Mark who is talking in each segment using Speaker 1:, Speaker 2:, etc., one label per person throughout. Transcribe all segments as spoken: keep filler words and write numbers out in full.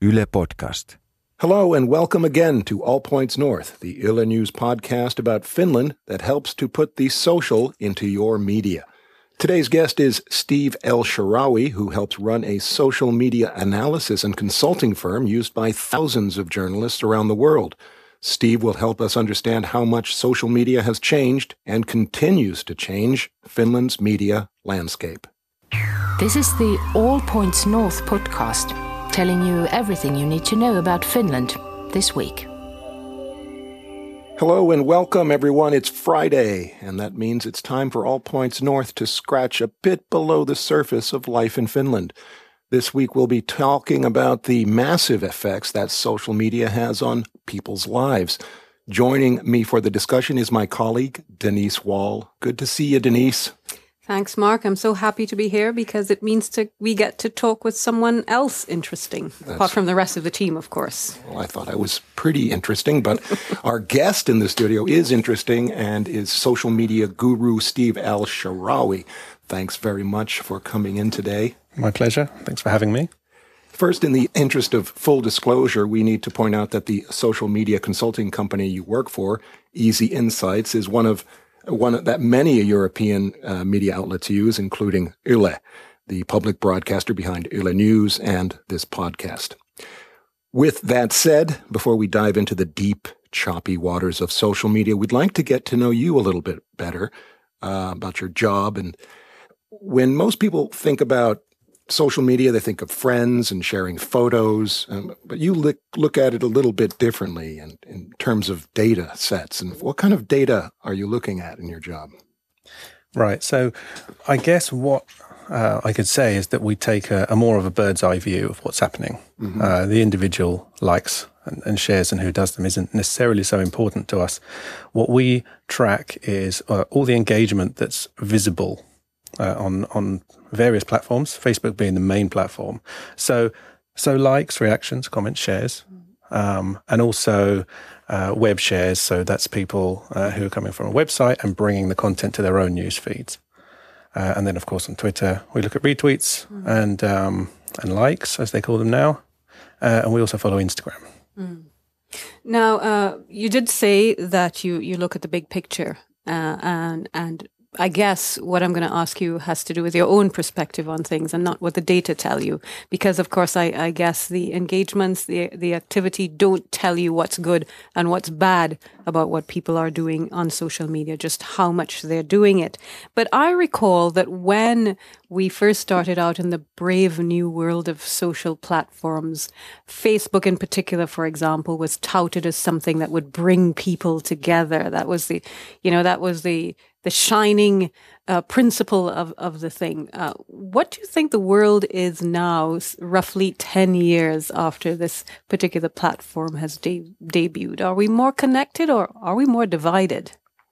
Speaker 1: Yle Podcast.
Speaker 2: Hello and welcome again to All Points North, the Yle News podcast about Finland that helps to put the social into your media. Today's guest is Steve El-Shaarawy, who helps run a social media analysis and consulting firm used by thousands of journalists around the world. Steve will help us understand how much social media has changed and continues to change Finland's media landscape.
Speaker 3: This is the All Points North podcast, telling you everything you need to know about Finland this week.
Speaker 2: Hello and welcome, everyone. It's Friday, and that means it's time for All Points North to scratch a bit below the surface of life in Finland. This week we'll be talking about the massive effects that social media has on people's lives. Joining me for the discussion is my colleague, Denise Wall. Good to see you, Denise.
Speaker 4: Thanks, Mark. I'm so happy to be here because it means to we get to talk with someone else interesting, That's, apart from the rest of the team, of course.
Speaker 2: Well, I thought I was pretty interesting, but our guest in the studio is interesting and is social media guru Steve El-Shaarawy. Thanks very much for coming in today.
Speaker 5: My pleasure. Thanks for having me.
Speaker 2: First, in the interest of full disclosure, we need to point out that the social media consulting company you work for, Easy Insights, is one of one that many European uh, media outlets use, including Yle, the public broadcaster behind Yle News and this podcast. With that said, before we dive into the deep, choppy waters of social media, we'd like to get to know you a little bit better uh, about your job. And when most people think about social media, they think of friends and sharing photos, um, but you look, look at it a little bit differently in, in terms of data sets. And what kind of data are you looking at in your job?
Speaker 5: Right. So I guess what uh, I could say is that we take a, a more of a bird's eye view of what's happening. Mm-hmm. Uh, the individual likes and, and shares and who does them isn't necessarily so important to us. What we track is uh, all the engagement that's visible Uh, on on various platforms, Facebook being the main platform. So so likes, reactions, comments, shares, um, and also uh, web shares. So that's people uh, who are coming from a website and bringing the content to their own news feeds. Uh, and then, of course, on Twitter, we look at retweets mm. and um, and likes, as they call them now. Uh, and we also follow Instagram.
Speaker 4: Mm. Now, uh, you did say that you, you look at the big picture uh, and and I guess what I'm going to ask you has to do with your own perspective on things and not what the data tell you. Because, of course, I, I guess the engagements, the the activity don't tell you what's good and what's bad about what people are doing on social media, just how much they're doing it. But I recall that when we first started out in the brave new world of social platforms, Facebook in particular, for example, was touted as something that would bring people together. That was the, you know, that was the the shining uh, principle of, of the thing. Uh, what do you think the world is now, roughly ten years after this particular platform has de- debuted? Are we more connected or are we more divided?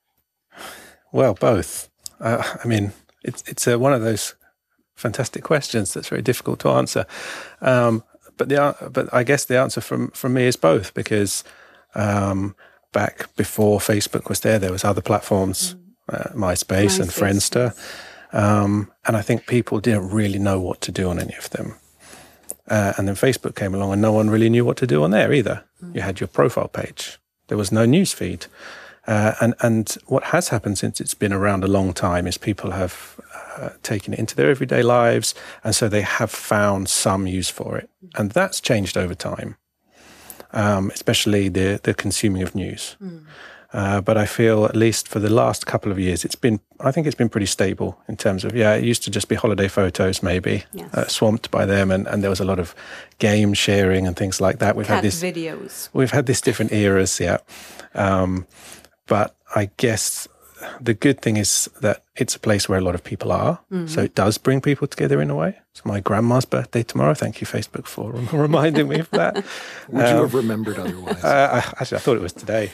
Speaker 5: Well, both. Uh, I mean, it's it's uh, one of those fantastic questions that's very difficult to answer. Um, but the but I guess the answer from, from me is both, because um, back before Facebook was there, there was other platforms. Mm. Uh, MySpace, MySpace and Friendster. Um, and I think people didn't really know what to do on any of them. Uh, and then Facebook came along and no one really knew what to do on there either. Mm. You had your profile page. There was no news feed. Uh, and, and what has happened since it's been around a long time is people have uh, taken it into their everyday lives. And so they have found some use for it. And that's changed over time, um, especially the, the consuming of news. Mm. Uh, but I feel at least for the last couple of years, it's been, I think it's been pretty stable in terms of, yeah, it used to just be holiday photos maybe, yes. uh, swamped by them. And, and there was a lot of game sharing and things like that. We've
Speaker 4: Cat
Speaker 5: had this
Speaker 4: videos.
Speaker 5: We've had this different eras, yeah. Um, but I guess the good thing is that it's a place where a lot of people are. Mm-hmm. So it does bring people together in a way. It's my grandma's birthday tomorrow. Thank you, Facebook, for reminding me of that.
Speaker 2: Would um, you have remembered otherwise?
Speaker 5: Uh, I, actually, I thought it was today.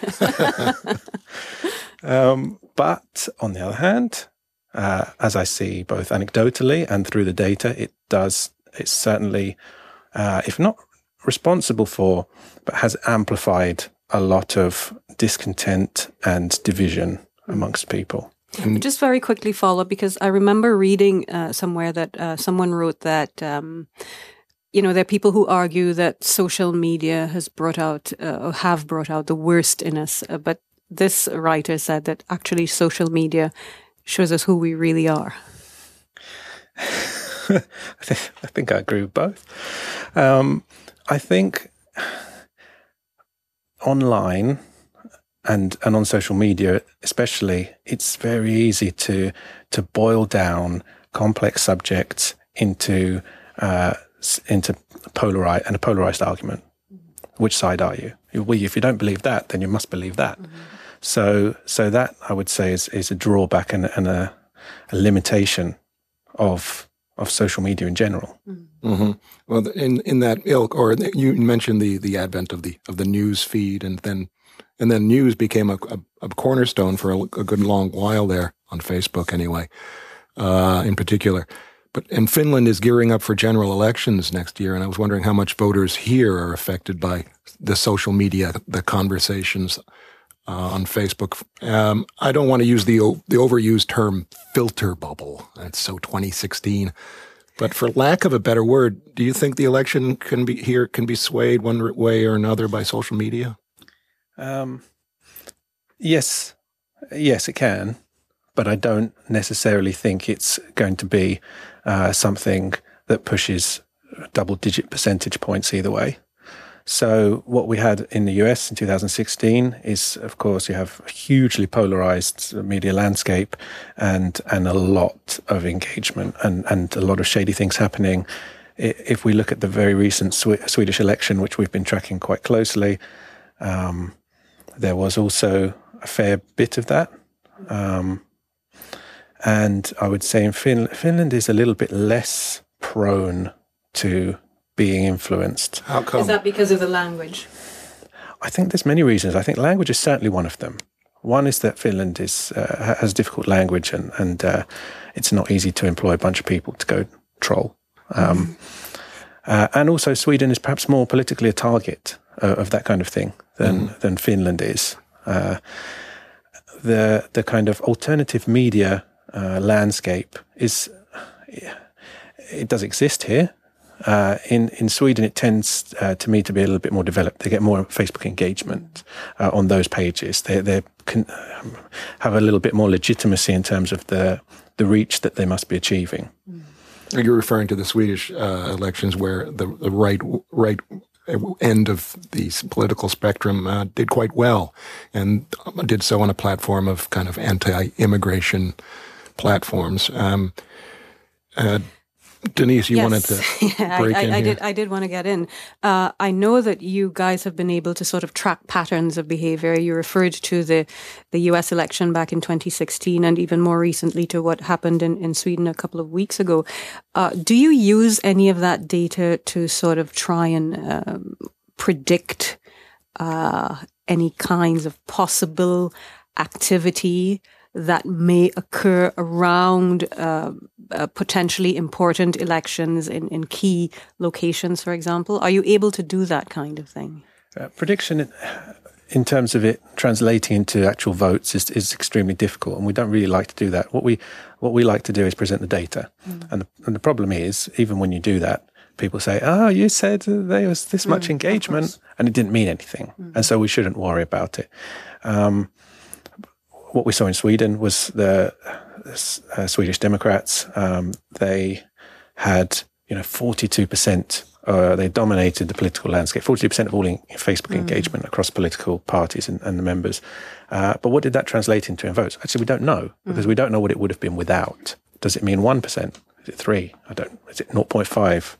Speaker 5: um, but on the other hand, uh, as I see both anecdotally and through the data, it does, it's certainly, uh, if not responsible for, but has amplified a lot of discontent and division amongst people.
Speaker 4: And just very quickly follow up, because I remember reading uh, somewhere that uh, someone wrote that, um, you know, there are people who argue that social media has brought out, uh, or have brought out the worst in us. Uh, but this writer said that actually social media shows us who we really are.
Speaker 5: I, think, I think I agree with both. Um, I think online and and on social media especially, it's very easy to to boil down complex subjects into uh, into polarize and a polarized argument. Mm-hmm. Which side are you? Well, if you don't believe that, then you must believe that. Mm-hmm. So so that I would say is is a drawback and, and a, a limitation of of social media in general.
Speaker 2: Mm-hmm. Well, in in that ilk, or you mentioned the the advent of the of the news feed, and then and then news became a, a, a cornerstone for a, a good long while there on Facebook, anyway, uh, in particular. But and Finland is gearing up for general elections next year, and I was wondering how much voters here are affected by the social media, the conversations uh, on Facebook. Um, I don't want to use the the overused term filter bubble. That's so twenty sixteen. But for lack of a better word, do you think the election can be here can be swayed one way or another by social media?
Speaker 5: Um, yes, yes, it can. But I don't necessarily think it's going to be uh, something that pushes double-digit percentage points either way. So what we had in the U S in two thousand sixteen is, of course, you have a hugely polarized media landscape and and a lot of engagement and, and a lot of shady things happening. If we look at the very recent Sw- Swedish election, which we've been tracking quite closely, um, there was also a fair bit of that. Um, and I would say in Fin- Finland is a little bit less prone to being influenced.
Speaker 2: How come?
Speaker 4: Is that because of the language?
Speaker 5: I think there's many reasons. I think language is certainly one of them. One is that Finland is uh, has difficult language, and and uh, it's not easy to employ a bunch of people to go troll. Um, mm. uh, and also, Sweden is perhaps more politically a target uh, of that kind of thing than mm. than Finland is. Uh, the the kind of alternative media uh, landscape is it does exist here. Uh, in, in Sweden, it tends uh, to me to be a little bit more developed. They get more Facebook engagement uh, on those pages. They they can have a little bit more legitimacy in terms of the the reach that they must be achieving.
Speaker 2: You're referring to the Swedish uh, elections where the, the right right end of the political spectrum uh, did quite well, and did so on a platform of kind of anti-immigration platforms. Um, uh, Denise, you
Speaker 4: yes.
Speaker 2: wanted to
Speaker 4: yeah,
Speaker 2: break
Speaker 4: I,
Speaker 2: in
Speaker 4: I, I
Speaker 2: here?
Speaker 4: did. I did want to get in. Uh, I know that you guys have been able to sort of track patterns of behavior. You referred to the the U S election back in twenty sixteen, and even more recently to what happened in, in Sweden a couple of weeks ago. Uh, do you use any of that data to sort of try and um, predict uh, any kinds of possible activity that may occur around uh, uh, potentially important elections in, in key locations, for example? Are you able to do that kind of thing?
Speaker 5: Uh, prediction in terms of it translating into actual votes is, is extremely difficult, and we don't really like to do that. What we what we like to do is present the data. Mm. And, the, and the problem is, even when you do that, people say, oh, you said there was this much mm, engagement, and it didn't mean anything. Mm. And so we shouldn't worry about it. Um, what we saw in Sweden was the uh, Swedish Democrats. Um, they had, you know, forty-two percent. Uh, they dominated the political landscape. forty-two percent of all in Facebook mm. engagement across political parties and, and the members. Uh, but what did that translate into in votes? Actually, we don't know, because mm. we don't know what it would have been without. Does it mean one percent? Is it three? I don't. Is it zero point five?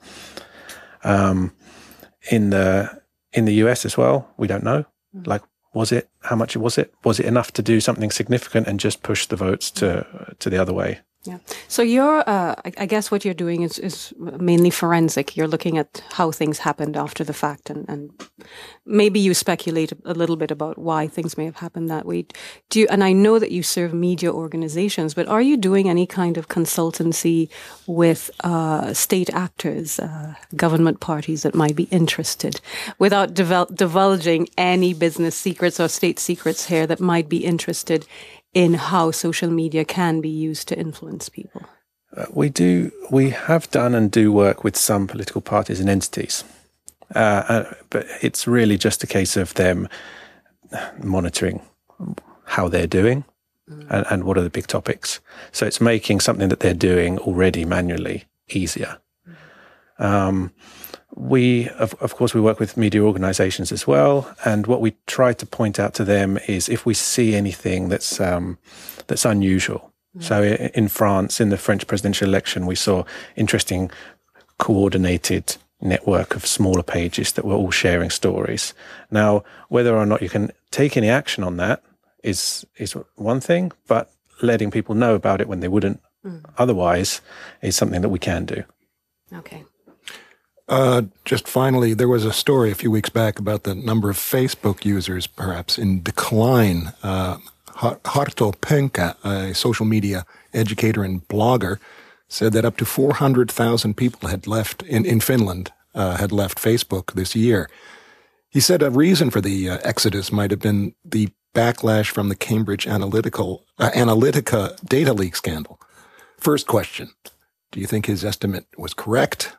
Speaker 5: Um, in the in the U S as well, we don't know. Mm. Like. Was it, how much was it? Was it enough to do something significant and just push the votes to to the other way?
Speaker 4: Yeah. So you're, uh, I guess what you're doing is, is mainly forensic. You're looking at how things happened after the fact, and, and maybe you speculate a little bit about why things may have happened that way. Do you, and I know that you serve media organizations, but are you doing any kind of consultancy with uh, state actors, uh, government parties that might be interested, without divul- divulging any business secrets or state secrets here, that might be interested in how social media can be used to influence people?
Speaker 5: Uh, we do. We have done and do work with some political parties and entities, uh, uh, but it's really just a case of them monitoring how they're doing mm. and, and what are the big topics. So it's making something that they're doing already manually easier. Mm. Um, we, of, of course, we work with media organizations as well. And what we try to point out to them is if we see anything that's um, that's unusual. Mm. So in France, in the French presidential election, we saw interesting coordinated network of smaller pages that were all sharing stories. Now, whether or not you can take any action on that is is one thing, but letting people know about it when they wouldn't mm. otherwise is something that we can do.
Speaker 4: Okay.
Speaker 2: Uh, just finally, there was a story a few weeks back about the number of Facebook users perhaps in decline. Uh, Harto Penka, a social media educator and blogger, said that up to four hundred thousand people had left in, in Finland, uh, had left Facebook this year. He said a reason for the uh, exodus might have been the backlash from the Cambridge Analytical, uh, Analytica data leak scandal. First question, do you think his estimate was correct?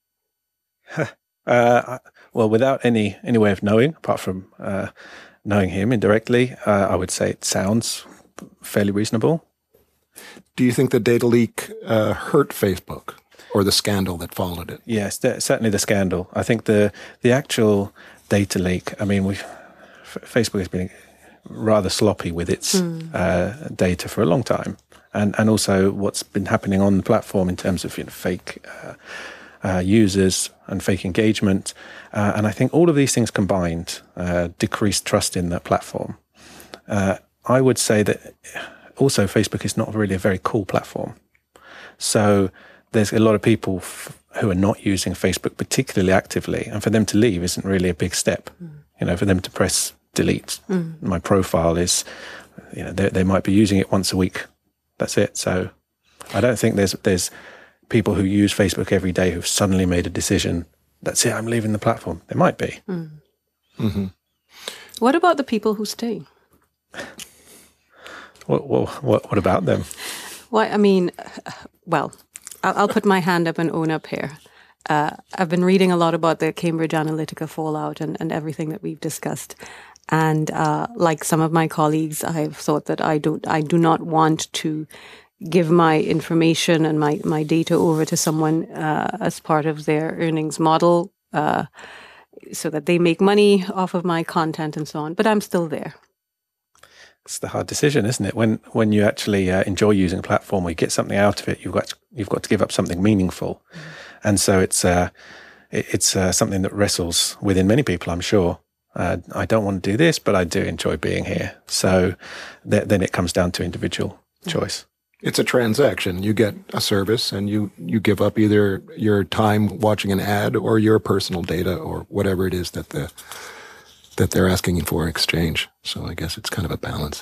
Speaker 5: uh, well, without any, any way of knowing, apart from uh, knowing him indirectly, uh, I would say it sounds fairly reasonable.
Speaker 2: Do you think the data leak uh, hurt Facebook or the scandal that followed it?
Speaker 5: Yes, th- certainly the scandal. I think the the actual data leak, I mean, we f- Facebook has been rather sloppy with its mm. uh, data for a long time. And and also what's been happening on the platform in terms of you know, fake uh, uh, users and fake engagement. Uh, and I think all of these things combined uh, decreased trust in the platform. Uh, I would say that also Facebook is not really a very cool platform. So there's a lot of people f- who are not using Facebook particularly actively. And for them to leave isn't really a big step. Mm. You know, for them to press delete. Mm. My profile is, you know, they, they might be using it once a week. That's it. So I don't think there's there's people who use Facebook every day who've suddenly made a decision, that's it, I'm leaving the platform. There might be. Mm.
Speaker 2: Mm-hmm.
Speaker 4: What about the people who stay?
Speaker 5: What, what, what about them?
Speaker 4: Well, I mean, well, I'll, I'll put my hand up and own up here. Uh, I've been reading a lot about the Cambridge Analytica fallout and, and everything that we've discussed. And uh, like some of my colleagues, I've thought that I don't, I do not want to give my information and my, my data over to someone uh, as part of their earnings model uh, so that they make money off of my content and so on. But I'm still there.
Speaker 5: It's the hard decision, isn't it? When when you actually uh, enjoy using a platform, or you get something out of it, you've got to, you've got to give up something meaningful, mm. and so it's uh, it, it's uh, something that wrestles within many people, I'm sure. Uh, I don't want to do this, but I do enjoy being here. So th- then it comes down to individual mm. choice.
Speaker 2: It's a transaction. You get a service, and you you give up either your time watching an ad or your personal data or whatever it is that the. that they're asking for in exchange. So I guess it's kind of a balance.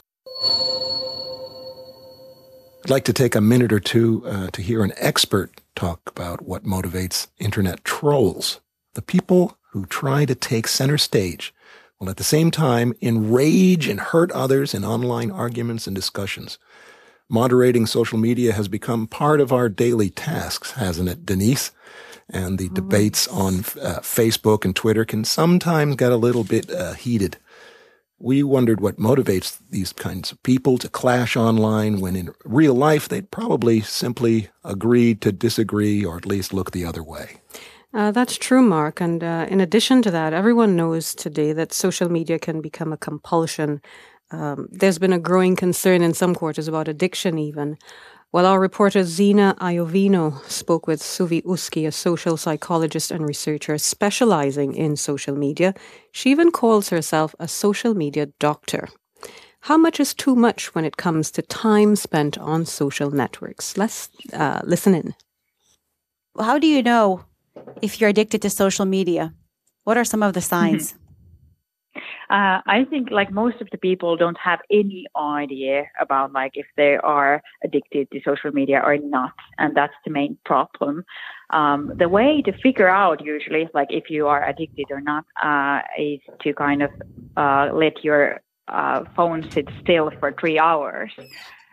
Speaker 2: I'd like to take a minute or two uh, to hear an expert talk about what motivates internet trolls, the people who try to take center stage while at the same time enrage and hurt others in online arguments and discussions. Moderating social media has become part of our daily tasks, hasn't it, Denise? And the debates on uh, Facebook and Twitter can sometimes get a little bit uh, heated. We wondered what motivates these kinds of people to clash online when in real life they'd probably simply agree to disagree or at least look the other way.
Speaker 4: Uh, that's true, Mark. And uh, in addition to that, everyone knows today that social media can become a compulsion. Um, there's been a growing concern in some quarters about addiction even. Well, our reporter Zina Iovino spoke with Suvi Uski, a social psychologist and researcher specializing in social media. She even calls herself a social media doctor. How much is too much when it comes to time spent on social networks? Let's uh, listen in.
Speaker 1: How do you know if you're addicted to social media? What are some of the signs? Mm-hmm.
Speaker 6: Uh, I think like most of the people don't have any idea about like if they are addicted to social media or not. And that's the main problem. Um, the way to figure out usually like if you are addicted or not uh, is to kind of uh, let your uh, phone sit still for three hours.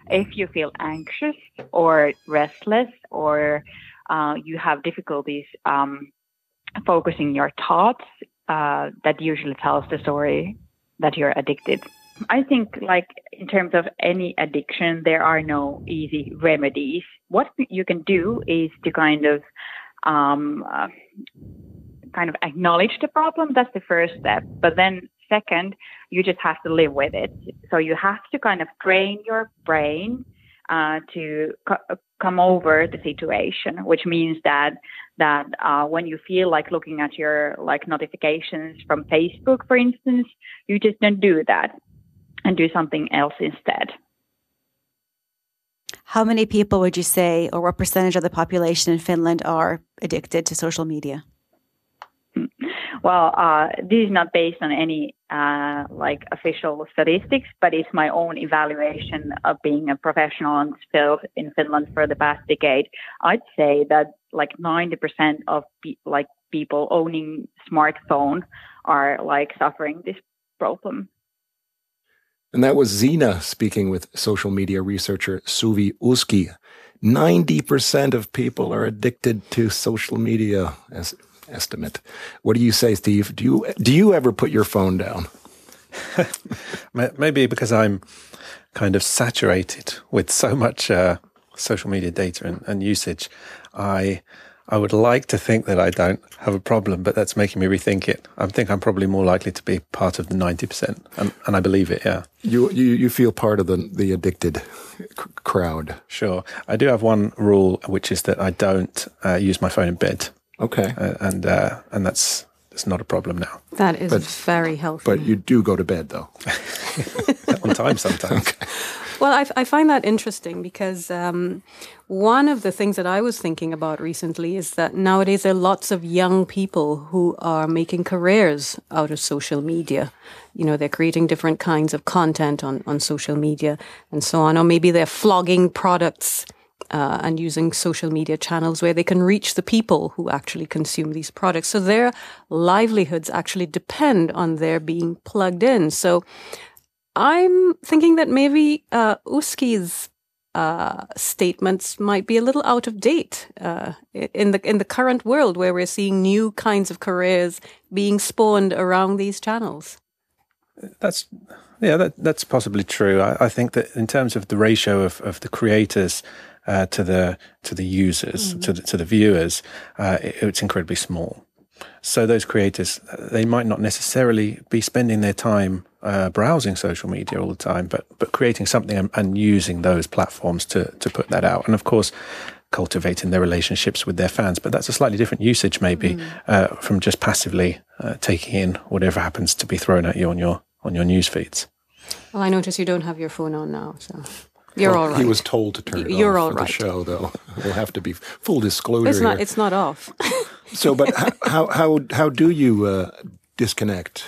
Speaker 6: if you feel anxious or restless, or uh, you have difficulties um, focusing your thoughts, uh, that usually tells the story that you're addicted. I think, like, in terms of any addiction, there are no easy remedies. What you can do is to kind of um, uh, kind of acknowledge the problem. That's the first step. But then second, you just have to live with it. So you have to kind of train your brain uh, to co- come over the situation, which means that that uh, when you feel like looking at your like notifications from Facebook, for instance, you just don't do that and do something else instead.
Speaker 1: How many people would you say, or what percentage of the population in Finland are addicted to social media?
Speaker 6: Well, uh, this is not based on any uh, like official statistics, but it's my own evaluation of being a professional in this field in Finland for the past decade. I'd say that like ninety percent of pe- like people owning smartphone are like suffering this problem.
Speaker 2: And that was Zena speaking with social media researcher Suvi Uski. ninety percent of people are addicted to social media as estimate. What do you say, Steve? Do you do you ever put your phone down?
Speaker 5: Maybe because I'm kind of saturated with so much uh, social media data and, and usage. I I would like to think that I don't have a problem, but that's making me rethink it. I think I'm probably more likely to be part of the ninety percent, and, and I believe it, yeah.
Speaker 2: You you, you feel part of the, the addicted c- crowd.
Speaker 5: Sure. I do have one rule, which is that I don't uh, use my phone in bed.
Speaker 2: Okay.
Speaker 5: Uh, and uh, and that's that's not a problem now.
Speaker 4: That is
Speaker 2: but,
Speaker 4: very healthy.
Speaker 2: But you do go to bed, though.
Speaker 5: On time sometimes.
Speaker 2: Okay.
Speaker 4: Well, I, I find that interesting because um, one of the things that I was thinking about recently is that nowadays there are lots of young people who are making careers out of social media. You know, they're creating different kinds of content on, on social media and so on. Or maybe they're flogging products uh, and using social media channels where they can reach the people who actually consume these products. So their livelihoods actually depend on their being plugged in. So I'm thinking that maybe uh, Uski's uh, statements might be a little out of date uh, in the in the current world where we're seeing new kinds of careers being spawned around these channels.
Speaker 5: That's yeah, that, that's possibly true. I, I think that in terms of the ratio of, of the creators uh, to the to the users mm. to the, to the viewers, uh, it, it's incredibly small. So those creators, they might not necessarily be spending their time uh, browsing social media all the time, but but creating something and, and using those platforms to to put that out. And of course, cultivating their relationships with their fans. But that's a slightly different usage maybe mm. uh, from just passively uh, taking in whatever happens to be thrown at you on your on your news feeds.
Speaker 4: Well, I notice you don't have your phone on now, so you're
Speaker 2: well,
Speaker 4: all right.
Speaker 2: He was told to turn it
Speaker 4: you're
Speaker 2: off
Speaker 4: all
Speaker 2: for
Speaker 4: right.
Speaker 2: the show, though. We'll have to be full disclosure
Speaker 4: It's not.
Speaker 2: here.
Speaker 4: It's not off.
Speaker 2: So, but how how how, how do you uh, disconnect?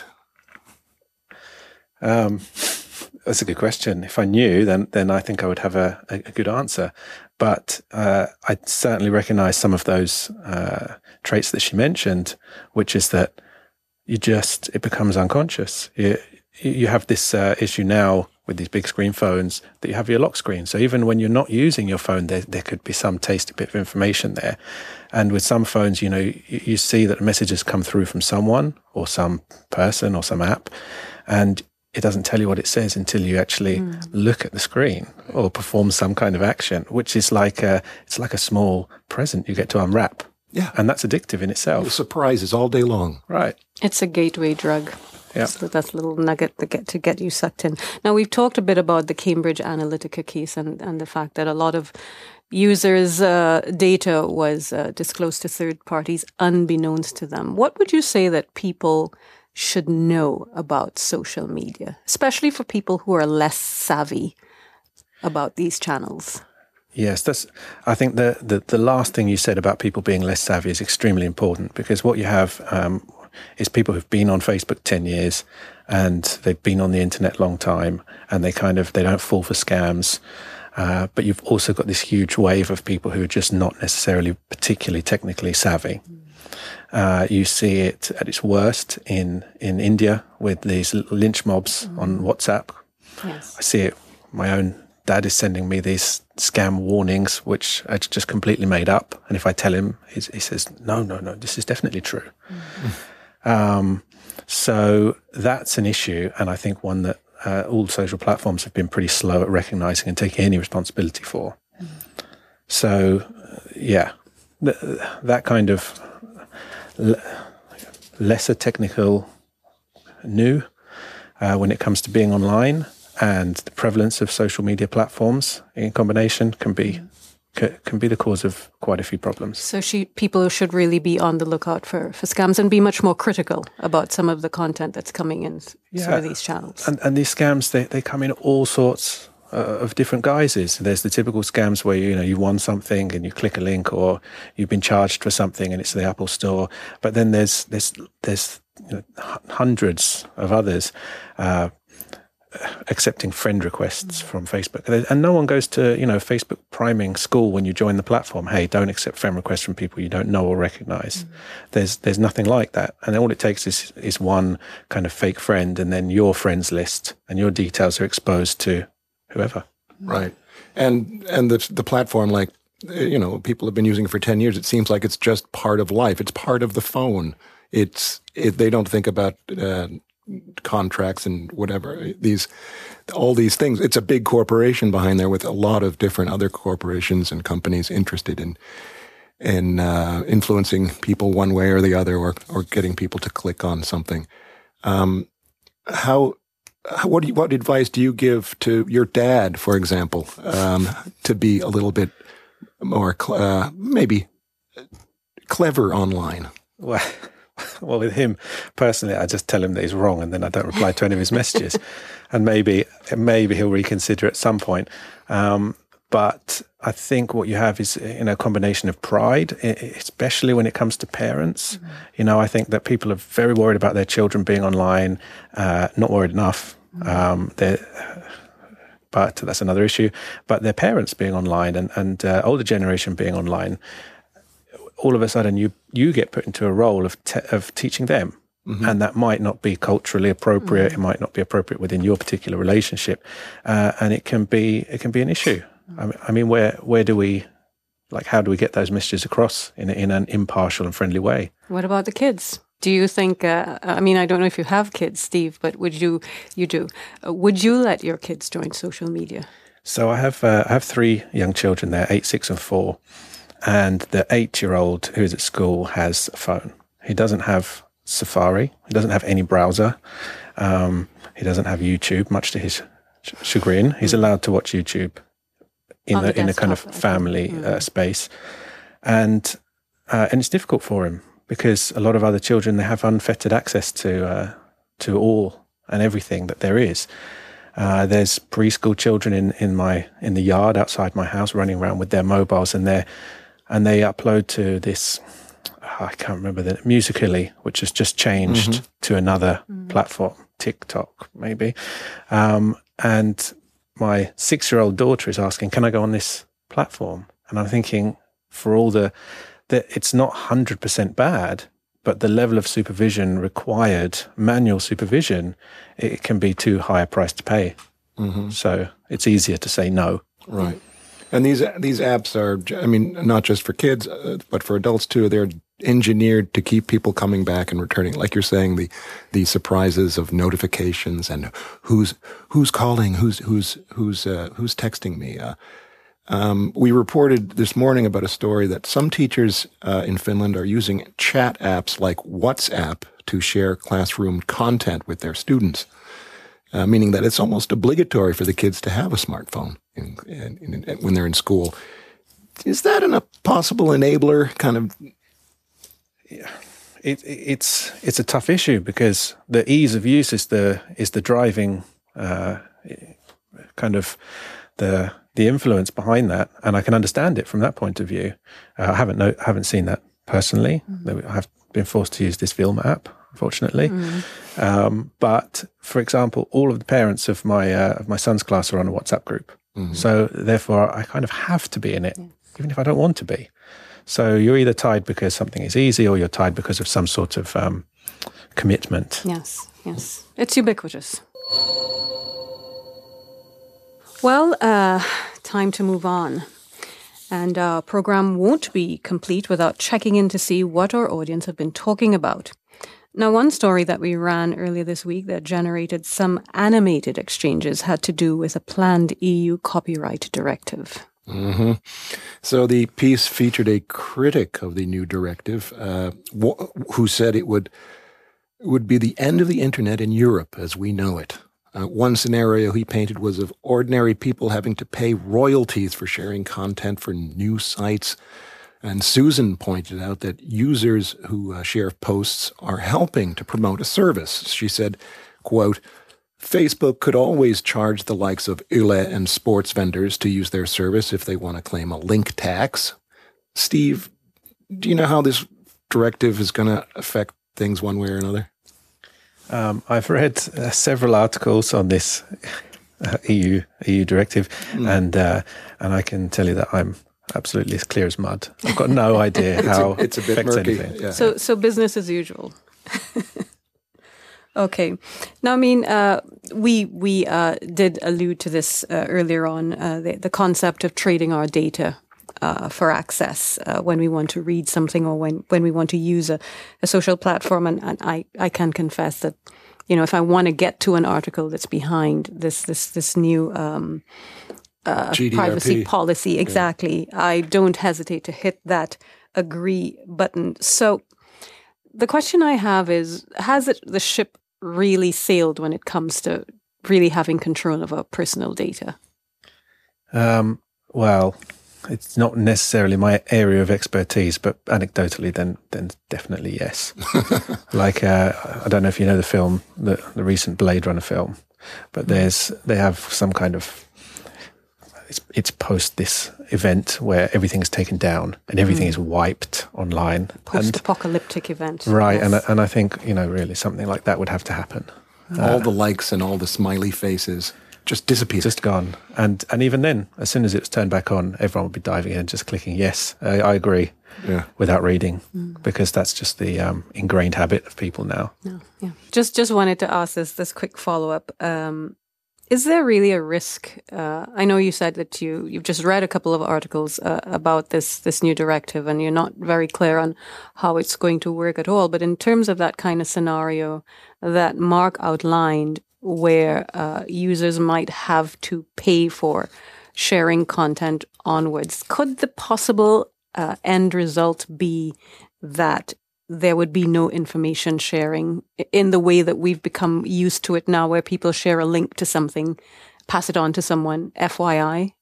Speaker 5: Um, that's a good question. If I knew, then then I think I would have a, a, a good answer. But uh, I certainly recognise some of those uh, traits that she mentioned, which is that you just it becomes unconscious. You you have this uh, issue now with these big screen phones that you have your lock screen. So even when you're not using your phone, there there could be some tasty bit of information there. And with some phones, you know, you, you see that messages come through from someone or some person or some app, and it doesn't tell you what it says until you actually mm. look at the screen or perform some kind of action, which is like a, it's like a small present you get to unwrap.
Speaker 2: Yeah.
Speaker 5: And that's addictive in itself.
Speaker 2: Surprises all day long.
Speaker 5: Right.
Speaker 4: It's a gateway drug.
Speaker 5: Yeah.
Speaker 4: So that's a little nugget to get to get you sucked in. Now, we've talked a bit about the Cambridge Analytica case and, and the fact that a lot of users' uh, data was uh, disclosed to third parties unbeknownst to them. What would you say that people should know about social media, especially for people who are less savvy about these channels?
Speaker 5: Yes, that's. I think the, the, the last thing you said about people being less savvy is extremely important, because what you have um, is people who've been on Facebook ten years and they've been on the internet a long time, and they kind of they don't fall for scams. Uh, but you've also got this huge wave of people who are just not necessarily particularly technically savvy. Uh, you see it at its worst in, in India with these lynch mobs mm. on WhatsApp.
Speaker 4: Yes.
Speaker 5: I see it in my own dad is sending me these scam warnings, which are just completely made up. And if I tell him, he's, he says, no, no, no, this is definitely true. Mm-hmm. Um, so that's an issue. And I think one that uh, all social platforms have been pretty slow at recognizing and taking any responsibility for. Mm-hmm. So, uh, yeah, th- that kind of l- lesser technical new uh, when it comes to being online, and the prevalence of social media platforms in combination can be c- can be the cause of quite a few problems.
Speaker 4: So she, people should really be on the lookout for, for scams and be much more critical about some of the content that's coming in yeah. through these channels.
Speaker 5: And, and these scams, they, they come in all sorts uh, of different guises. There's the typical scams where, you know, you won something and you click a link, or you've been charged for something and it's the Apple Store. But then there's there's there's you know, hundreds of others. Uh, accepting friend requests mm. from Facebook. And no one goes to, you know, Facebook priming school when you join the platform. Hey, don't accept friend requests from people you don't know or recognize. Mm. There's there's nothing like that. And all it takes is is one kind of fake friend, and then your friends list and your details are exposed to whoever.
Speaker 2: Right. And and the the platform, like, you know, people have been using it for ten years. It seems like it's just part of life. It's part of the phone. It's it, they don't think about uh, contracts and whatever, these, all these things. It's a big corporation behind there with a lot of different other corporations and companies interested in in uh, influencing people one way or the other, or or getting people to click on something. Um, how, how what do you, what advice do you give to your dad, for example, um, to be a little bit more cl- uh, maybe clever online?
Speaker 5: Well. Well, with him personally, I just tell him that he's wrong, and then I don't reply to any of his messages. And maybe, maybe he'll reconsider at some point. Um, but I think what you have is, you know, a combination of pride, especially when it comes to parents. Mm-hmm. You know, I think that people are very worried about their children being online, uh, not worried enough. Mm-hmm. Um, they're, but that's another issue. But their parents being online, and, and uh, older generation being online, all of a sudden you you get put into a role of te- of teaching them, mm-hmm. and that might not be culturally appropriate. Mm-hmm. It might not be appropriate within your particular relationship, uh, and it can be it can be an issue. Mm-hmm. I mean, I mean, where where do we, like, how do we get those messages across in a, in an impartial and friendly way? What
Speaker 4: about the kids? Do you think? Uh, I mean, I don't know if you have kids, Steve, but would you? You do. Uh, would you let your kids join social media?
Speaker 5: So I have uh, I have three young children. They're eight, six, and four. And the eight-year-old who is at school has a phone. He doesn't have Safari. He doesn't have any browser. Um, he doesn't have YouTube, much to his ch- chagrin. He's mm. allowed to watch YouTube in
Speaker 4: On
Speaker 5: a,
Speaker 4: the
Speaker 5: in a kind of family mm. uh, space. And uh, and it's difficult for him because a lot of other children, they have unfettered access to uh, to all and everything that there is. Uh, there's preschool children in, in my in the yard outside my house running around with their mobiles, and they're And they upload to this, oh, I can't remember the Musical.ly, which has just changed mm-hmm. to another mm-hmm. platform, TikTok maybe. Um, and my six-year-old daughter is asking, "Can I go on this platform?" And I'm thinking, for all the, that it's not one hundred percent bad, but the level of supervision required, manual supervision, it can be too high a price to pay. Mm-hmm. So it's easier to say no.
Speaker 2: Right. And these these apps are, I mean, not just for kids, uh, but for adults too. They're engineered to keep people coming back and returning. Like you're saying, the the surprises of notifications and who's who's calling, who's who's who's uh, who's texting me. Uh, um, we reported this morning about a story that some teachers uh, in Finland are using chat apps like WhatsApp to share classroom content with their students. Uh, meaning that it's almost obligatory for the kids to have a smartphone in, in, in, in, when they're in school. Is that an, a possible enabler? Kind of.
Speaker 5: Yeah, it, it's it's a tough issue because the ease of use is the is the driving uh, kind of the the influence behind that, and I can understand it from that point of view. Uh, I haven't no, haven't seen that personally. Mm-hmm. I have been forced to use this Vilma app, unfortunately. Mm. Um, but for example, all of the parents of my uh, of my son's class are on a WhatsApp group. Mm-hmm. So therefore I kind of have to be in it, yes. even if I don't want to be. So you're either tied because something is easy, or you're tied because of some sort of um, commitment.
Speaker 4: Yes, yes. It's ubiquitous. Well, uh, time to move on. And our program won't be complete without checking in to see what our audience have been talking about. Now, one story that we ran earlier this week that generated some animated exchanges had to do with a planned E U copyright directive.
Speaker 2: Mm-hmm. So the piece featured a critic of the new directive uh, wh- who said it would it would be the end of the internet in Europe as we know it. Uh, one scenario he painted was of ordinary people having to pay royalties for sharing content for news sites. And Susan pointed out that users who uh, share posts are helping to promote a service. She said, quote, Facebook could always charge the likes of Yle and sports vendors to use their service if they want to claim a link tax. Steve, do you know how this directive is going to affect things one way or another?
Speaker 5: Um, I've read uh, several articles on this uh, E U E U directive, mm. and uh, and I can tell you that I'm absolutely as clear as mud. I've got no idea how
Speaker 2: it's a, it's a bit
Speaker 5: affects
Speaker 2: murky.
Speaker 5: anything.
Speaker 2: Yeah.
Speaker 4: So, so business as usual. Okay. Now, I mean, uh, we we uh, did allude to this uh, earlier on, uh, the, the concept of trading our data uh, for access uh, when we want to read something or when, when we want to use a, a social platform. And, and I, I can confess that, you know, if I want to get to an article that's behind this this this new um, uh, privacy policy, exactly, yeah. I don't hesitate to hit that agree button. So the question I have is, has it the ship really sailed when it comes to really having control of our personal data?
Speaker 5: Um, well, it's not necessarily my area of expertise, but anecdotally, then then definitely yes. Like uh, I don't know if you know the film, the, the recent Blade Runner film, but there's they have some kind of it's, it's post this event where everything is taken down and everything mm. is wiped online.
Speaker 4: Post-apocalyptic and, event.
Speaker 5: Right,
Speaker 4: yes.
Speaker 5: and and I think, you know, really something like that would have to happen.
Speaker 2: All
Speaker 5: uh,
Speaker 2: the likes and all the smiley faces just disappeared.
Speaker 5: Just gone. And and even then, as soon as it was turned back on, everyone would be diving in, just clicking, yes, I, I agree,
Speaker 2: yeah.
Speaker 5: without reading, mm. because that's just the um, ingrained habit of people now.
Speaker 4: No, yeah. Just just wanted to ask this, this quick follow-up. Um, Is there really a risk? Uh, I know you said that you, you've just read a couple of articles uh, about this this new directive and you're not very clear on how it's going to work at all. But in terms of that kind of scenario that Mark outlined, where uh, users might have to pay for sharing content onwards, could the possible uh, end result be that there would be no information sharing in the way that we've become used to it now, where people share a link to something, pass it on to someone, F Y I?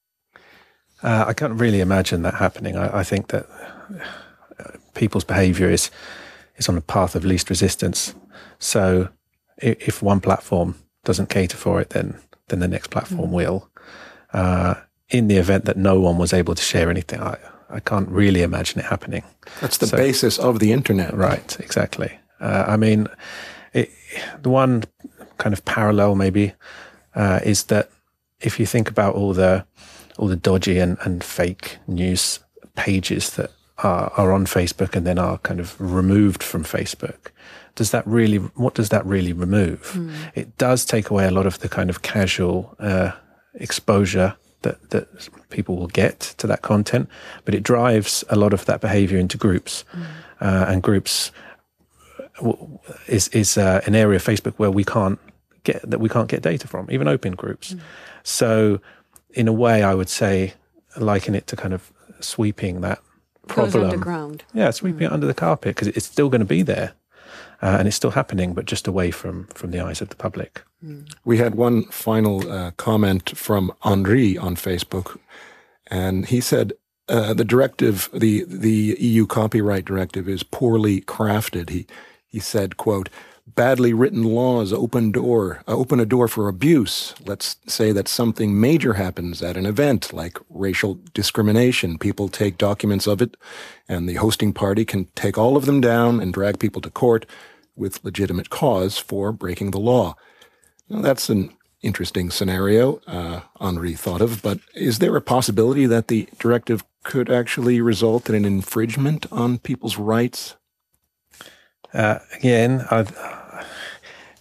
Speaker 5: Uh, I can't really imagine that happening. I, I think that people's behaviour is is on a path of least resistance. So if, if one platform doesn't cater for it, then then the next platform mm. will. Uh, in the event that no one was able to share anything, I, I can't really imagine it happening.
Speaker 2: That's the
Speaker 5: so,
Speaker 2: basis of the internet.
Speaker 5: Right, exactly. Uh, I mean, it, the one kind of parallel maybe uh, is that if you think about all the all the dodgy and, and fake news pages that are, are on Facebook and then are kind of removed from Facebook, does that really, what does that really remove? Mm. It does take away a lot of the kind of casual uh, exposure that, that people will get to that content, but it drives a lot of that behavior into groups. Mm. Uh, and groups is is uh, an area of Facebook where we can't get that we can't get data from, even open groups. Mm. So in a way, I would say, liken it to kind of sweeping that problem.
Speaker 4: Goes underground.
Speaker 5: Yeah, sweeping mm. it under the carpet, because it's still going to be there. Uh, and it's still happening, but just away from, from the eyes of the public.
Speaker 2: Mm. We had one final uh, comment from Henri on Facebook, and he said uh, the directive, the the E U copyright directive, is poorly crafted. He he said, quote, badly written laws open door uh, open a door for abuse. Let's say that something major happens at an event, like racial discrimination. People take documents of it, and the hosting party can take all of them down and drag people to court with legitimate cause for breaking the law. Now, that's an interesting scenario uh, Henri thought of, but is there a possibility that the directive could actually result in an infringement on people's rights?
Speaker 5: Uh, again, I've, it,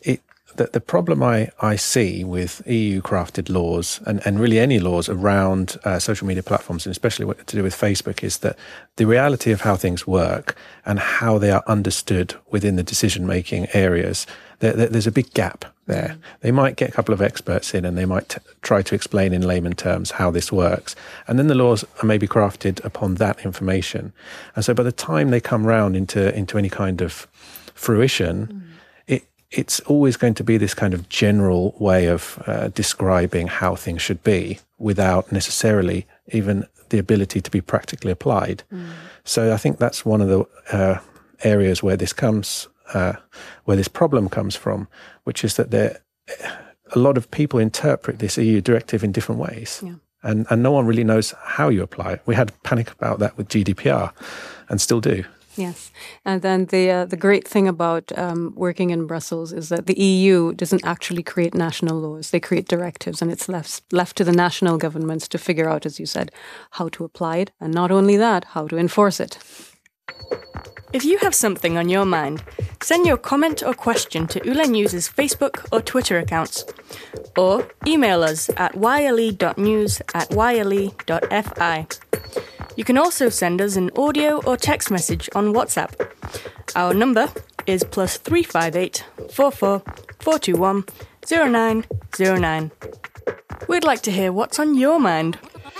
Speaker 5: the, the problem I, I see with E U-crafted laws and, and really any laws around uh, social media platforms, and especially what to do with Facebook, is that the reality of how things work and how they are understood within the decision-making areas, there, there, there's a big gap there. They might get a couple of experts in and they might t- try to explain in layman terms how this works. And then the laws are maybe crafted upon that information. And so by the time they come round into, into any kind of fruition, mm. it it's always going to be this kind of general way of uh, describing how things should be without necessarily even the ability to be practically applied. Mm. So I think that's one of the uh, areas where this comes, uh, where this problem comes from, which is that there a lot of people interpret this E U directive in different ways. Yeah. And, and no one really knows how you apply it. We had panic about that with G D P R and still do.
Speaker 4: Yes. And then the uh, the great thing about um, working in Brussels is that the E U doesn't actually create national laws. They create directives, and it's left, left to the national governments to figure out, as you said, how to apply it. And not only that, how to enforce it.
Speaker 7: If you have something on your mind, send your comment or question to Yle News' Facebook or Twitter accounts, or email us at yle.news at yle.fi. You can also send us an audio or text message on WhatsApp. Our number is plus three five eight, four four, four two one, zero nine zero nine. We'd like to hear what's on your mind.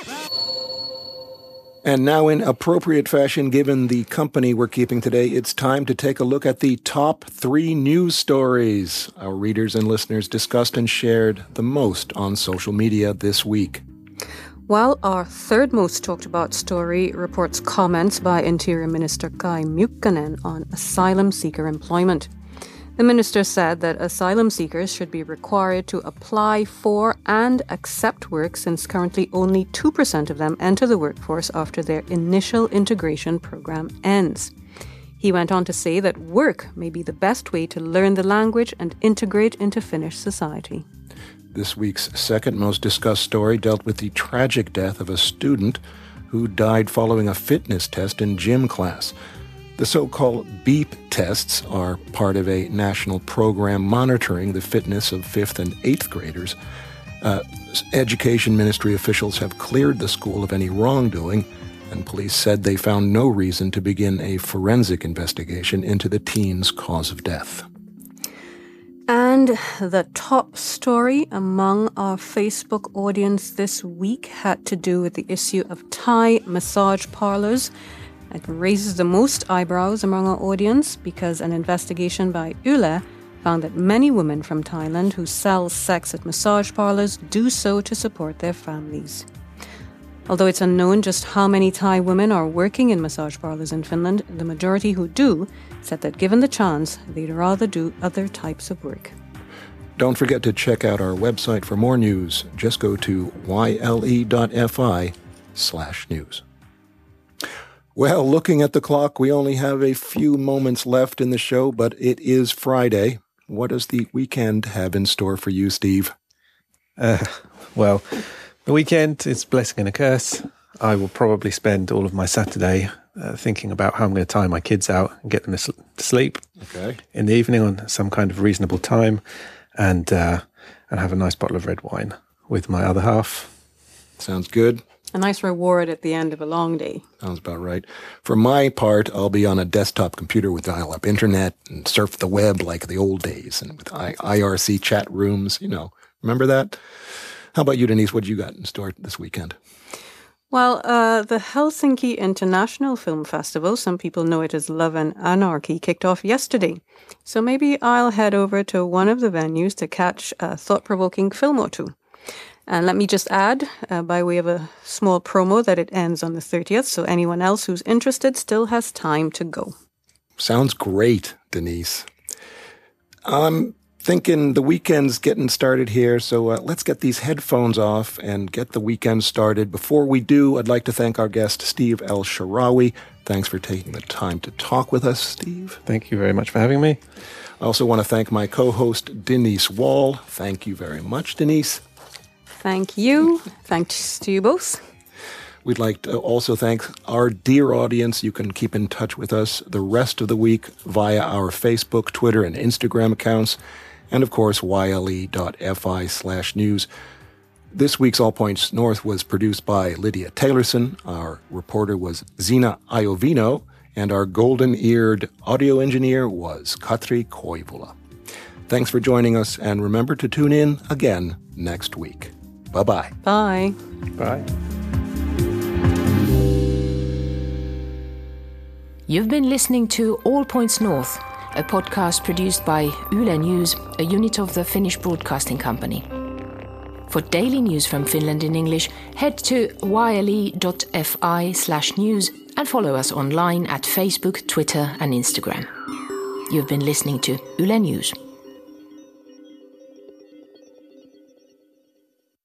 Speaker 2: And now, in appropriate fashion, given the company we're keeping today, it's time to take a look at the top three news stories our readers and listeners discussed and shared the most on social media this week.
Speaker 4: Well, our third most talked about story reports comments by Interior Minister Kai Mykkänen on asylum seeker employment. The minister said that asylum seekers should be required to apply for and accept work, since currently only two percent of them enter the workforce after their initial integration program ends. He went on to say that work may be the best way to learn the language and integrate into Finnish society.
Speaker 2: This week's second most discussed story dealt with the tragic death of a student who died following a fitness test in gym class. The so-called BEEP tests are part of a national program monitoring the fitness of fifth and eighth graders. Uh, education ministry officials have cleared the school of any wrongdoing, and police said they found no reason to begin a forensic investigation into the teen's cause of death.
Speaker 4: And the top story among our Facebook audience this week had to do with the issue of Thai massage parlors. It raises the most eyebrows among our audience because an investigation by Yle found that many women from Thailand who sell sex at massage parlors do so to support their families. Although it's unknown just how many Thai women are working in massage parlors in Finland, the majority who do said that given the chance, they'd rather do other types of work.
Speaker 2: Don't forget to check out our website for more news. Just go to yle.fi slash news. Well, looking at the clock, we only have a few moments left in the show, but it is Friday. What does the weekend have in store for you, Steve?
Speaker 5: Uh, well, the weekend is a blessing and a curse. I will probably spend all of my Saturday uh, thinking about how I'm going to tie my kids out and get them to, sl- to sleep
Speaker 2: okay.
Speaker 5: in the evening on some kind of reasonable time, and uh, and have a nice bottle of red wine with my other half.
Speaker 2: Sounds good.
Speaker 4: A nice reward at the end of a long day.
Speaker 2: Sounds about right. For my part, I'll be on a desktop computer with dial-up internet and surf the web like the old days, and with I- IRC chat rooms, you know. Remember that? How about you, Denise? What you got in store this weekend?
Speaker 4: Well, uh, the Helsinki International Film Festival, some people know it as Love and Anarchy, kicked off yesterday. So maybe I'll head over to one of the venues to catch a thought-provoking film or two. And let me just add, uh, by way of a small promo, that it ends on the thirtieth, so anyone else who's interested still has time to go.
Speaker 2: Sounds great, Denise. I'm thinking the weekend's getting started here, so uh, let's get these headphones off and get the weekend started. Before we do, I'd like to thank our guest, Steve El-Shaarawy. Thanks for taking the time to talk with us, Steve.
Speaker 5: Thank you very much for having me.
Speaker 2: I also want to thank my co-host, Denise Wall. Thank you very much, Denise.
Speaker 4: Thank you. Thanks to you both.
Speaker 2: We'd like to also thank our dear audience. You can keep in touch with us the rest of the week via our Facebook, Twitter, and Instagram accounts. and of course, yle.fi slash news. This week's All Points North was produced by Lydia Taylorson. Our reporter was Zina Iovino, and our golden-eared audio engineer was Katri Koivula. Thanks for joining us, and remember to tune in again next week. Bye-bye.
Speaker 4: Bye.
Speaker 5: Bye.
Speaker 3: You've been listening to All Points North, a podcast produced by Yle News, a unit of the Finnish Broadcasting Company. For daily news from Finland in English, head to yle.fi slash news and follow us online at Facebook, Twitter and Instagram. You've been listening to Yle News.